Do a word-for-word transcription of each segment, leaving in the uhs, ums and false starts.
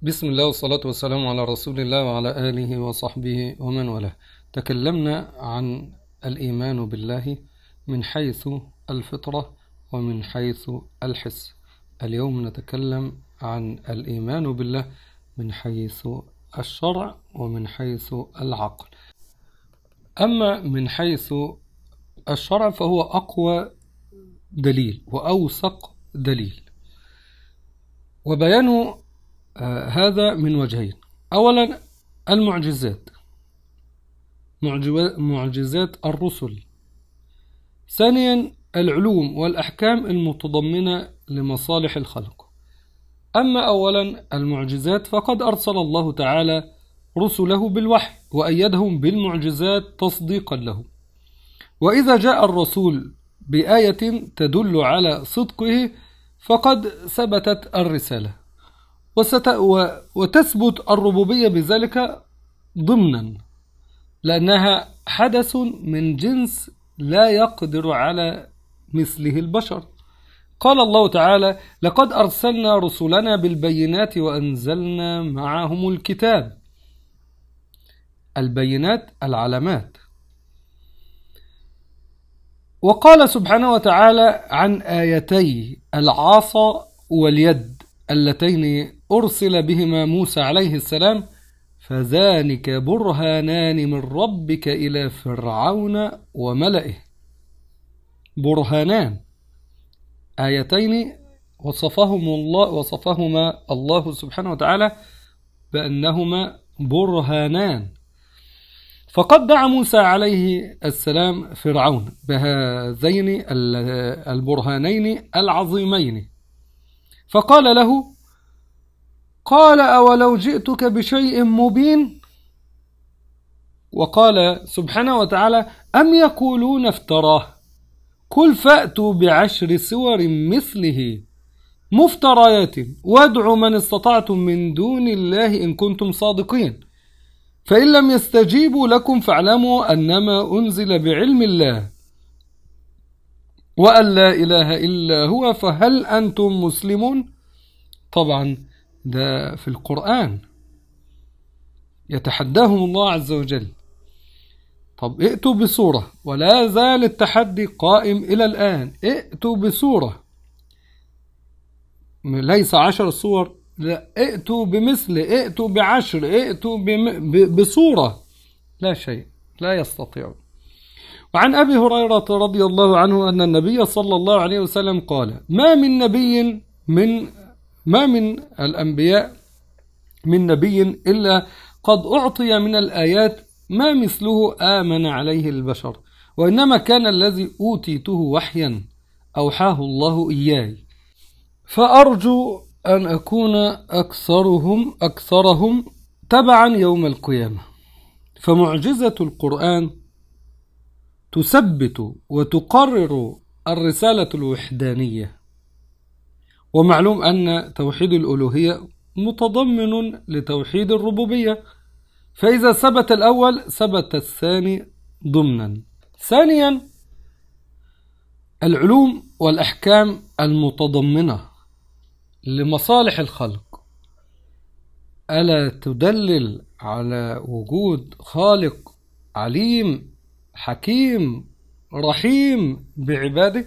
بسم الله والصلاة والسلام على رسول الله وعلى آله وصحبه ومن والاه. تكلمنا عن الإيمان بالله من حيث الفطرة ومن حيث الحس. اليوم نتكلم عن الإيمان بالله من حيث الشرع ومن حيث العقل. أما من حيث الشرع فهو أقوى دليل وأوثق دليل، وبيان آه هذا من وجهين. أولا المعجزات، معجزات الرسل. ثانيا العلوم والأحكام المتضمنة لمصالح الخلق. أما أولا المعجزات فقد أرسل الله تعالى رسله بالوحي وأيدهم بالمعجزات تصديقا له، وإذا جاء الرسول بآية تدل على صدقه فقد ثبتت الرسالة، وتثبت الربوبية بذلك ضمنا، لأنها حدث من جنس لا يقدر على مثله البشر. قال الله تعالى: لقد أرسلنا رسلنا بالبينات وأنزلنا معهم الكتاب. البينات العلامات. وقال سبحانه وتعالى عن آيتي العصا واليد اللتين أرسل بهما موسى عليه السلام: فذلك برهانان من ربك إلى فرعون وملئه. برهانان، آيتين وصفهم الله وصفهما الله سبحانه وتعالى بأنهما برهانان. فقد دعا موسى عليه السلام فرعون بهذين البرهانين العظيمين، فقال له: قال أولو جئتك بشيء مبين. وقال سبحانه وتعالى: أم يقولون افتراه قل فأتوا بعشر سور مثله مفتريات وادعوا من استطعتم من دون الله إن كنتم صادقين، فإن لم يستجيبوا لكم فاعلموا أنما أنزل بعلم الله وأن لا إله إلا هو فهل أنتم مسلمون. طبعا ده في القرآن يتحداهم الله عز وجل. طب ائتوا بسورة، ولا زال التحدي قائم إلى الآن. ائتوا بسورة، ليس عشر صور، لا، ائتوا بمثل، ائتوا بعشر، ائتوا بصورة. لا شيء، لا يستطيعون. وعن أبي هريرة رضي الله عنه أن النبي صلى الله عليه وسلم قال: ما من نبي من ما من الأنبياء من نبي إلا قد أعطي من الآيات ما مثله آمن عليه البشر، وإنما كان الذي أوتيته وحيا أوحاه الله إياي، فأرجو أن أكون أكثرهم أكثرهم تبعا يوم القيامة. فمعجزة القرآن تثبت وتقرر الرسالة الوحدانية. ومعلوم أن توحيد الألوهية متضمن لتوحيد الربوبية، فإذا ثبت الأول ثبت الثاني ضمنا. ثانيا العلوم والأحكام المتضمنة لمصالح الخلق. ألا تدلل على وجود خالق عليم حكيم رحيم بعباده؟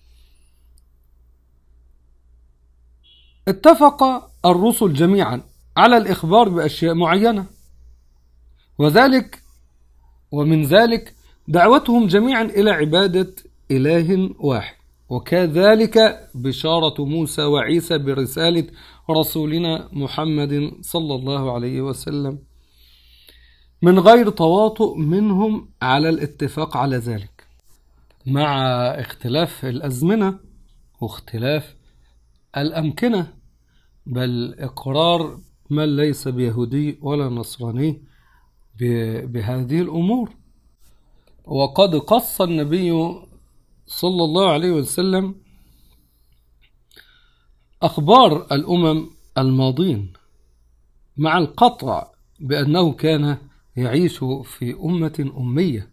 اتفق الرسل جميعا على الإخبار بأشياء معينة، وذلك ومن ذلك دعوتهم جميعا إلى عبادة إله واحد، وكذلك بشارة موسى وعيسى برسالة رسولنا محمد صلى الله عليه وسلم، من غير تواطؤ منهم على الاتفاق على ذلك، مع اختلاف الأزمنة واختلاف الأمكنة، بل إقرار من ليس بيهودي ولا نصراني بهذه الأمور. وقد قص النبي صلى الله عليه وسلم أخبار الأمم الماضين، مع القطع بأنه كان يعيش في أمة أمية،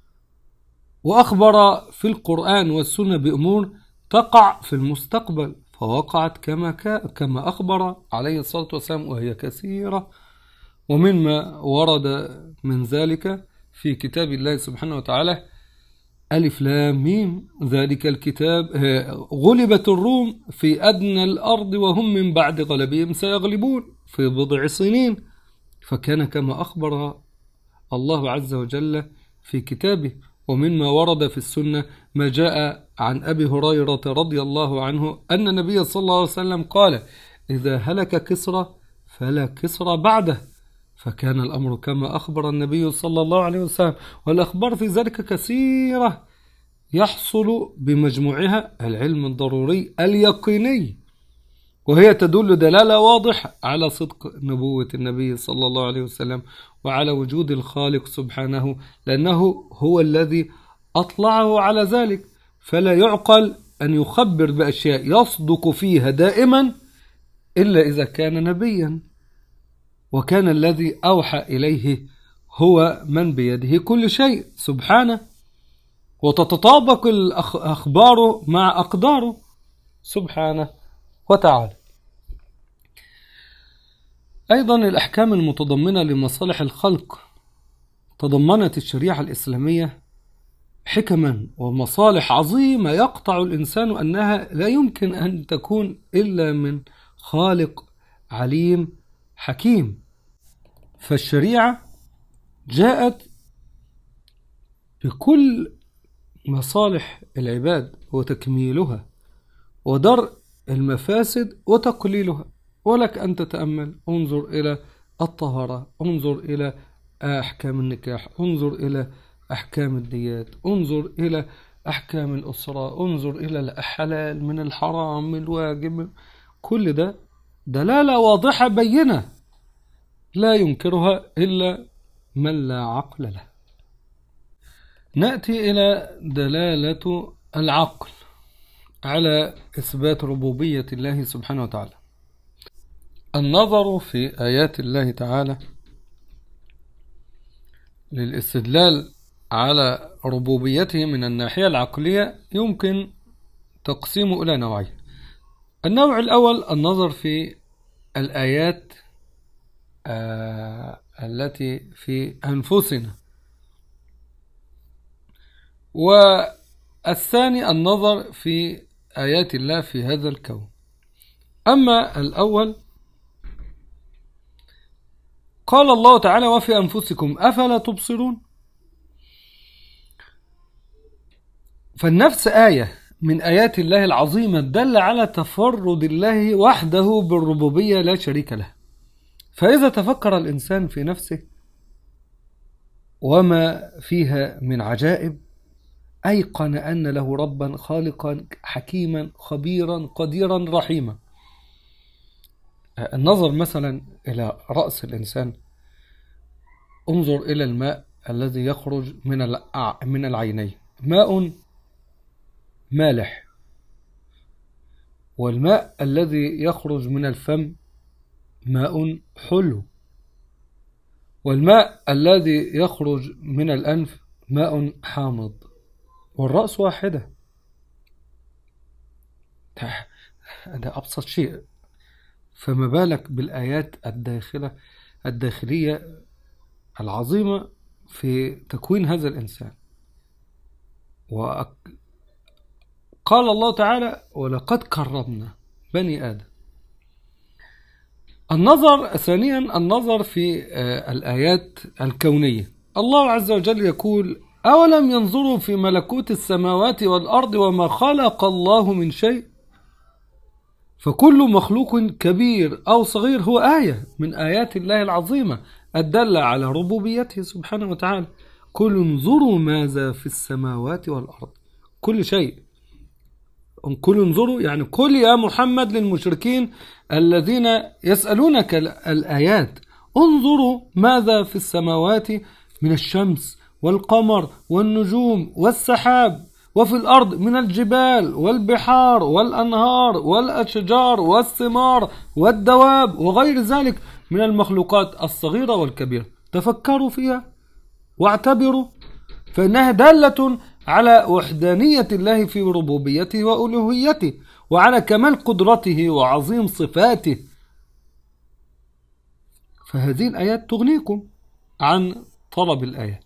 وأخبر في القرآن والسنة بأمور تقع في المستقبل، فوقعت كما كما أخبر عليه الصلاة والسلام، وهي كثيرة. ومما ورد من ذلك في كتاب الله سبحانه وتعالى: ألف لام ميم ذلك الكتاب، غلبت الروم في أدنى الأرض وهم من بعد غلبهم سيغلبون في بضع سنين. فكان كما أخبر الله عز وجل في كتابه. ومما ورد في السنة ما جاء عن أبي هريرة رضي الله عنه أن النبي صلى الله عليه وسلم قال: إذا هلك كسرى فلا كسرى بعده. فكان الأمر كما أخبر النبي صلى الله عليه وسلم. والأخبار في ذلك كثيرة يحصل بمجموعها العلم الضروري اليقيني، وهي تدل دلالة واضحة على صدق نبوة النبي صلى الله عليه وسلم وعلى وجود الخالق سبحانه، لأنه هو الذي أطلعه على ذلك. فلا يعقل أن يخبر بأشياء يصدق فيها دائما إلا إذا كان نبيا، وكان الذي أوحى إليه هو من بيده كل شيء سبحانه، وتتطابق الأخبار مع أقداره سبحانه وتعالى. أيضا الأحكام المتضمنة لمصالح الخلق، تضمنت الشريعة الإسلامية حكما ومصالح عظيمة يقطع الإنسان أنها لا يمكن أن تكون إلا من خالق عليم حكيم. فالشريعة جاءت بكل مصالح العباد وتكميلها ودرء المفاسد وتقليلها. ولك أن تتأمل، انظر إلى الطهارة، انظر إلى أحكام النكاح، انظر إلى أحكام الديات، انظر إلى أحكام الأسرة، انظر إلى الحلال من الحرام من الواجب. كل ده دلالة واضحة بينة لا ينكرها إلا من لا عقل له. نأتي إلى دلالة العقل على إثبات ربوبية الله سبحانه وتعالى. النظر في آيات الله تعالى للاستدلال على ربوبيته من الناحية العقلية يمكن تقسيمه إلى نوعين. النوع الأول النظر في الآيات آه التي في أنفسنا، والثاني النظر في آيات الله في هذا الكون. أما الأول قال الله تعالى: وفي أنفسكم أفلا تبصرون. فالنفس آية من آيات الله العظيمة الدالة على تفرد الله وحده بالربوبية لا شريك له. فإذا تفكر الإنسان في نفسه وما فيها من عجائب أيقن أن له ربا خالقا حكيما خبيرا قديرا رحيما. النظر مثلا إلى رأس الإنسان، انظر إلى الماء الذي يخرج من من العينين، ماء مالح، والماء الذي يخرج من الفم ماء حلو، والماء الذي يخرج من الأنف ماء حامض، والرأس واحدة. هذا أبسط شيء، فما بالك بالآيات الداخلة الداخلية العظيمة في تكوين هذا الإنسان. وقال الله تعالى: ولقد كرمنا بني آدم. النظر ثانيا النظر في الآيات الكونية. الله عز وجل يقول: أولم ينظروا في ملكوت السماوات والأرض وما خلق الله من شيء. فكل مخلوق كبير أو صغير هو آية من آيات الله العظيمة الدالة على ربوبيته سبحانه وتعالى. كل انظروا ماذا في السماوات والأرض، كل شيء. كل انظروا يعني كل يا محمد للمشركين الذين يسألونك الآيات، انظروا ماذا في السماوات من الشمس والقمر والنجوم والسحاب، وفي الأرض من الجبال والبحار والأنهار والأشجار والثمار والدواب وغير ذلك من المخلوقات الصغيرة والكبيرة. تفكروا فيها واعتبروا، فإنها دالة على وحدانية الله في ربوبيته وألوهيته، وعلى كمال قدرته وعظيم صفاته. فهذه الآيات تغنيكم عن طلب الآيات.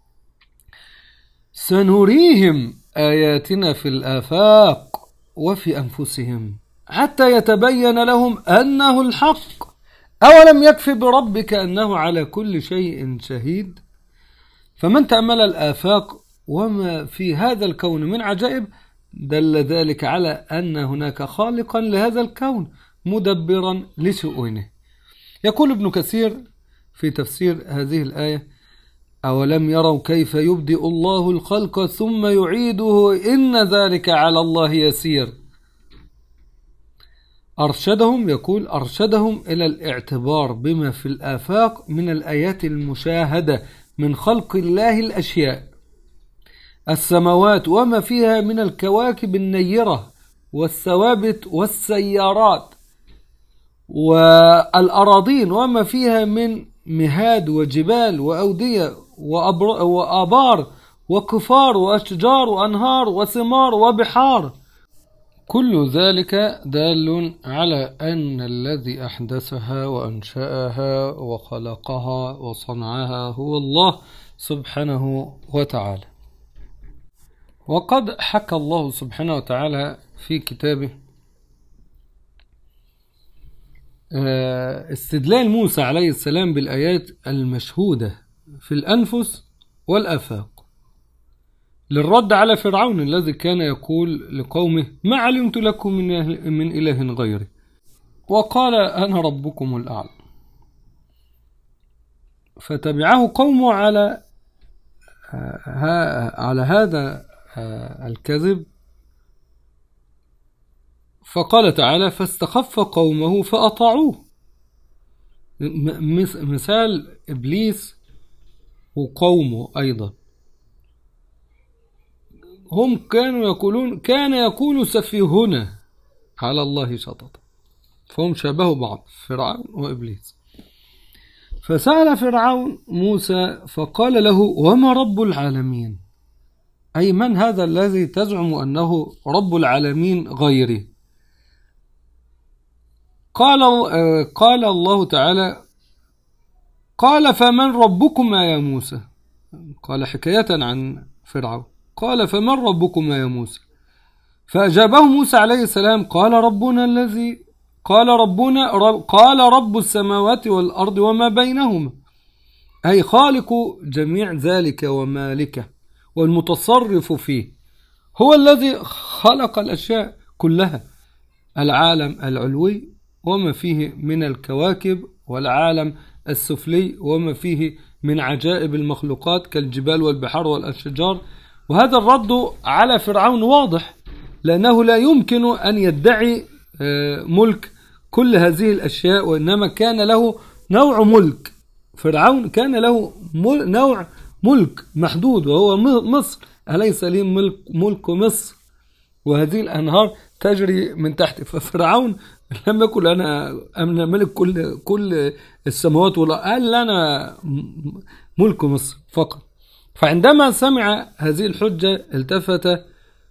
سنريهم آياتنا في الآفاق وفي أنفسهم حتى يتبين لهم أنه الحق. أولم يكف بربك أنه على كل شيء شهيد. فمن تأمل الآفاق وما في هذا الكون من عجائب دل ذلك على أن هناك خالقا لهذا الكون مدبرا لشؤونه. يقول ابن كثير في تفسير هذه الآية: أولم يروا كيف يبدئ الله الخلق ثم يعيده إن ذلك على الله يسير. أرشدهم يقول أرشدهم إلى الاعتبار بما في الآفاق من الآيات المشاهدة من خلق الله الأشياء، السماوات وما فيها من الكواكب النيرة والثوابت والسيارات، والأراضين وما فيها من مهاد وجبال وأودية وآبار وكفار وأشجار وأنهار وثمار وبحار. كل ذلك دال على أن الذي أحدثها وأنشأها وخلقها وصنعها هو الله سبحانه وتعالى. وقد حكى الله سبحانه وتعالى في كتابه استدلال موسى عليه السلام بالآيات المشهودة في الأنفس والآفاق للرد على فرعون الذي كان يقول لقومه: ما علمت لكم من, من إله غيري، وقال: أنا ربكم الأعلى. فتبعه قومه على على هذا الكذب، فقال تعالى: فاستخف قومه فأطاعوه. مثال إبليس وقومه أيضا، هم كانوا يقولون كان يقول سفيهنا على الله شططا، فهم شابهوا بعض فرعون وإبليس. فسأل فرعون موسى فقال له: وما رب العالمين؟ أي من هذا الذي تزعم أنه رب العالمين غيري؟ قال قال الله تعالى: قال فمن ربكما يا موسى؟ قال حكاية عن فرعون، قال فمن ربكما يا موسى؟ فأجابه موسى عليه السلام: قال ربنا الذي قال ربنا رب قال رب السماوات والأرض وما بينهما، أي خالق جميع ذلك ومالكه والمتصرف فيه، هو الذي خلق الأشياء كلها، العالم العلوي وما فيه من الكواكب، والعالم السفلي وما فيه من عجائب المخلوقات كالجبال والبحار والأشجار. وهذا الرد على فرعون واضح، لأنه لا يمكن أن يدعي ملك كل هذه الأشياء، وإنما كان له نوع ملك. فرعون كان له نوع ملك محدود وهو مصر. أليس لي ملك, ملك مصر وهذه الأنهار تجري من تحت؟ ففرعون لم يقل أنا أمن ملك كل كل السماوات، ولا قال أنا ملك مصر فقط. فعندما سمع هذه الحجة التفت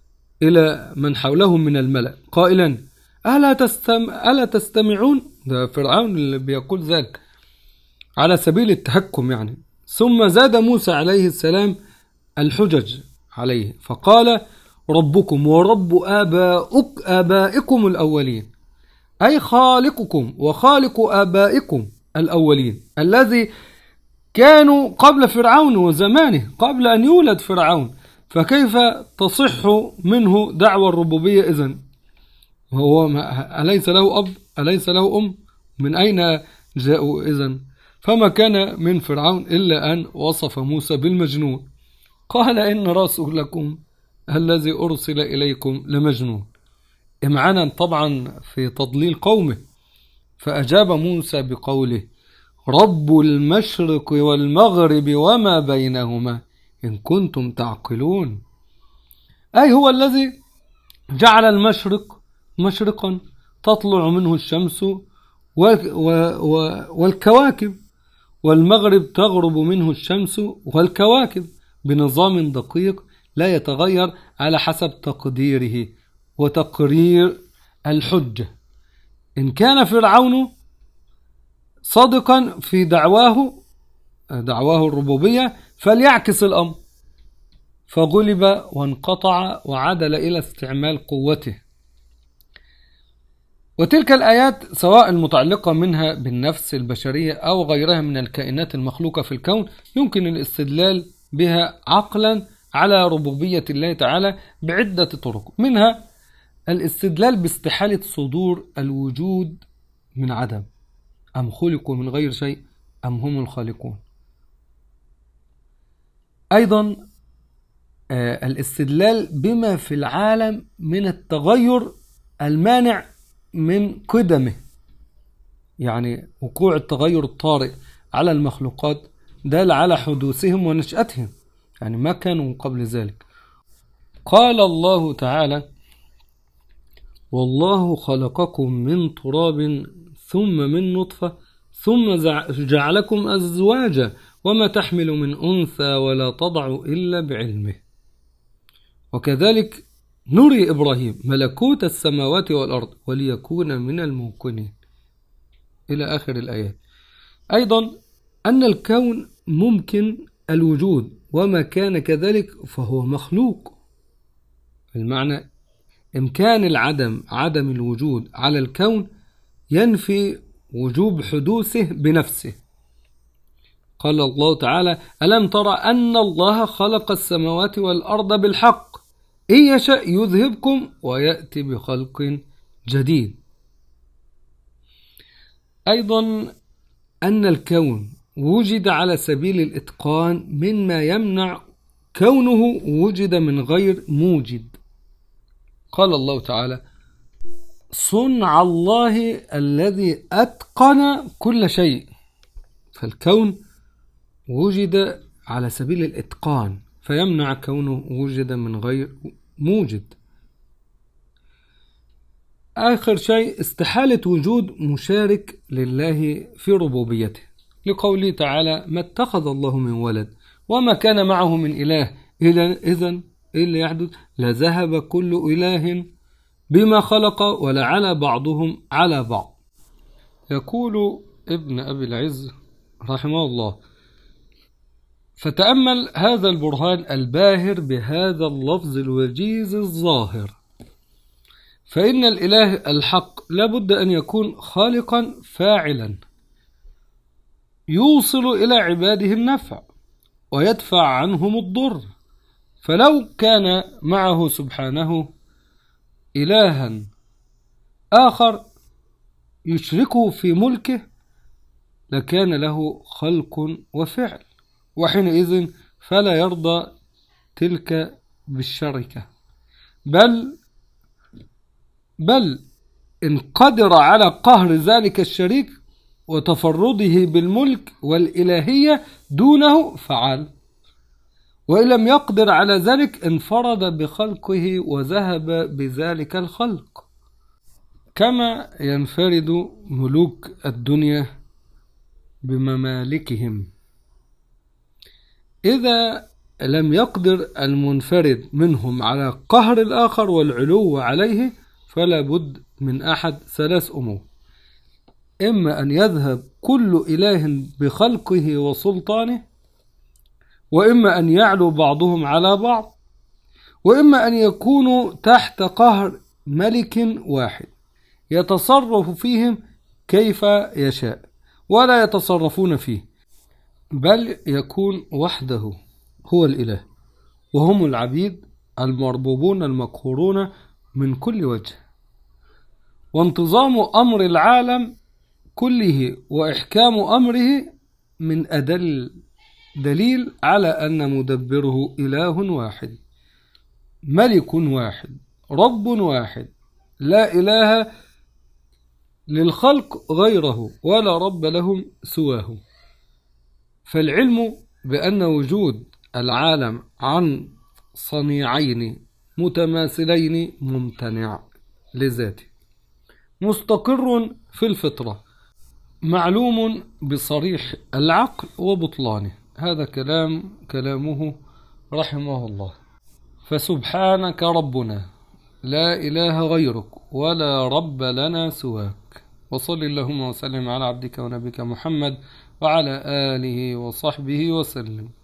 إلى من حوله من الملأ قائلا: ألا, تستم... ألا تستمعون؟ ده فرعون اللي بيقول ذلك على سبيل التهكم يعني. ثم زاد موسى عليه السلام الحجج عليه فقال: ربكم ورب آبائك آبائكم الأولين، أي خالقكم وخالق آبائكم الأولين الذي كانوا قبل فرعون وزمانه، قبل أن يولد فرعون. فكيف تصح منه دعوى الربوبية إذن؟ هو أليس له أب؟ أليس له أم؟ من أين جاءوا إذن؟ فما كان من فرعون إلا أن وصف موسى بالمجنون، قال: إن رسولكم الذي أرسل إليكم لمجنون، إمعانا طبعا في تضليل قومه. فأجاب موسى بقوله: رب المشرق والمغرب وما بينهما إن كنتم تعقلون، أي هو الذي جعل المشرق مشرقا تطلع منه الشمس والكواكب، والمغرب تغرب منه الشمس والكواكب بنظام دقيق لا يتغير على حسب تقديره وتقرير الحجة. إن كان فرعون صادقا في دعواه دعواه الربوبية فليعكس الأمر، فغلب وانقطع وعدل إلى استعمال قوته. وتلك الآيات سواء المتعلقة منها بالنفس البشرية أو غيرها من الكائنات المخلوقة في الكون يمكن الاستدلال بها عقلا على ربوبية الله تعالى بعدة طرق، منها الاستدلال باستحالة صدور الوجود من عدم، أم خلقوا من غير شيء أم هم الخالقون. أيضا الاستدلال بما في العالم من التغير المانع من قدمه، يعني وقوع التغير الطارئ على المخلوقات دال على حدوثهم ونشأتهم، يعني ما كانوا قبل ذلك. قال الله تعالى: والله خلقكم من تراب ثم من نطفة ثم جعلكم أزواجا وما تحمل من أنثى ولا تضع إلا بعلمه وكذلك نري إبراهيم ملكوت السماوات والأرض وليكون من الموقنين إلى آخر الآيات. أيضا أن الكون ممكن الوجود وما كان كذلك فهو مخلوق، المعنى إمكان العدم عدم الوجود على الكون ينفي وجوب حدوثه بنفسه. قال الله تعالى: ألم ترى أن الله خلق السماوات والأرض بالحق إن يشاء يذهبكم ويأتي بخلق جديد. أيضا أن الكون وجد على سبيل الإتقان مما يمنع كونه وجد من غير موجد. قال الله تعالى: صنع الله الذي أتقن كل شيء. فالكون وجد على سبيل الإتقان فيمنع كونه وجد من غير موجد. آخر شيء استحالة وجود مشارك لله في ربوبيته، لقوله تعالى: ما اتخذ الله من ولد وما كان معه من إله إذن إلا يحدث لذهب كل إله بما خلق ولعلى بعضهم على بعض. يقول ابن أبي العز رحمه الله: فتأمل هذا البرهان الباهر بهذا اللفظ الوجيز الظاهر، فإن الإله الحق لابد أن يكون خالقا فاعلا يوصل إلى عباده النفع ويدفع عنهم الضر. فلو كان معه سبحانه إلها آخر يشركه في ملكه لكان له خلق وفعل، وحينئذ فلا يرضى تلك بالشركة، بل بل إن قدر على قهر ذلك الشريك وتفرده بالملك والإلهية دونه فعل، وإن لم يقدر على ذلك انفرد بخلقه وذهب بذلك الخلق، كما ينفرد ملوك الدنيا بممالكهم. إذا لم يقدر المنفرد منهم على قهر الآخر والعلو عليه فلا بد من أحد ثلاث أمور: إما أن يذهب كل إله بخلقه وسلطانه، وإما أن يعلو بعضهم على بعض، وإما أن يكونوا تحت قهر ملك واحد يتصرف فيهم كيف يشاء ولا يتصرفون فيه، بل يكون وحده هو الإله وهم العبيد المربوبون المقهورون من كل وجه. وانتظام أمر العالم كله وإحكام أمره من أدل دليل على أن مدبره إله واحد ملك واحد رب واحد لا إله للخلق غيره ولا رب لهم سواه. فالعلم بأن وجود العالم عن صنيعين متماثلين ممتنع لذاته مستقر في الفطرة معلوم بصريح العقل وبطلانه. هذا كلام كلامه رحمه الله. فسبحانك ربنا لا إله غيرك ولا رب لنا سواك. وصل اللهم وسلم على عبدك ونبيك محمد وعلى آله وصحبه وسلم.